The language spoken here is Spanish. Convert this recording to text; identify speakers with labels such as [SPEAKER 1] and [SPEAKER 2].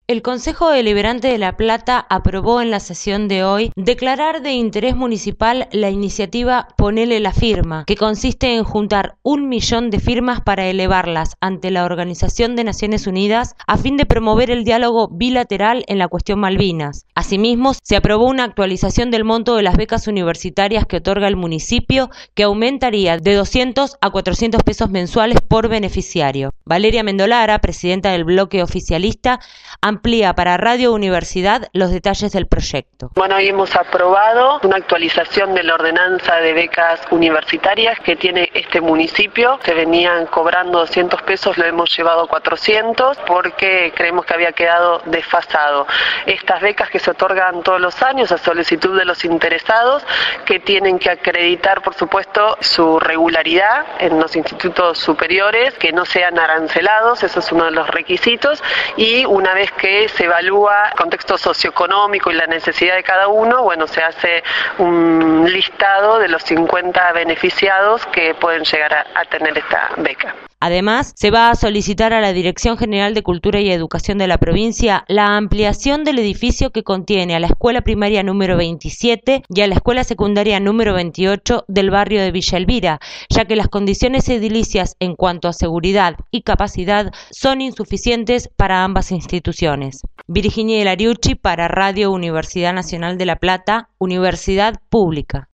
[SPEAKER 1] El Consejo Deliberante de La Plata aprobó en la sesión de hoy declarar de interés municipal la iniciativa Ponele la firma, que consiste en juntar 1 millón de firmas para elevarlas ante la Organización de Naciones Unidas a fin de promover el diálogo bilateral en la cuestión Malvinas. Asimismo, se aprobó una actualización del monto de las becas universitarias que otorga el municipio, que aumentaría de 200 a 400 pesos mensuales por beneficiario. Valeria Mendolara, presidenta del bloque oficialista, amplía para Radio Universidad los detalles del proyecto.
[SPEAKER 2] Bueno, hoy hemos aprobado una actualización de la ordenanza de becas universitarias que tiene este municipio. Se venían cobrando 200 pesos, lo hemos llevado a 400 porque creemos que había quedado desfasado. Estas becas que se otorgan todos los años a solicitud de los interesados, que tienen que acreditar, por supuesto, su regularidad en los institutos superiores, que no sean arancelados, eso es uno de los requisitos, y una vez que se evalúa el contexto socioeconómico y la necesidad de cada uno, bueno, se hace un listado de los 50 beneficiados que pueden llegar a tener esta beca.
[SPEAKER 1] Además, se va a solicitar a la Dirección General de Cultura y Educación de la provincia la ampliación del edificio que contiene a la Escuela Primaria número 27 y a la Escuela Secundaria número 28 del barrio de Villa Elvira, ya que las condiciones edilicias en cuanto a seguridad y capacidad son insuficientes para ambas instituciones. Virginia Elariucci para Radio Universidad Nacional de La Plata, Universidad Pública.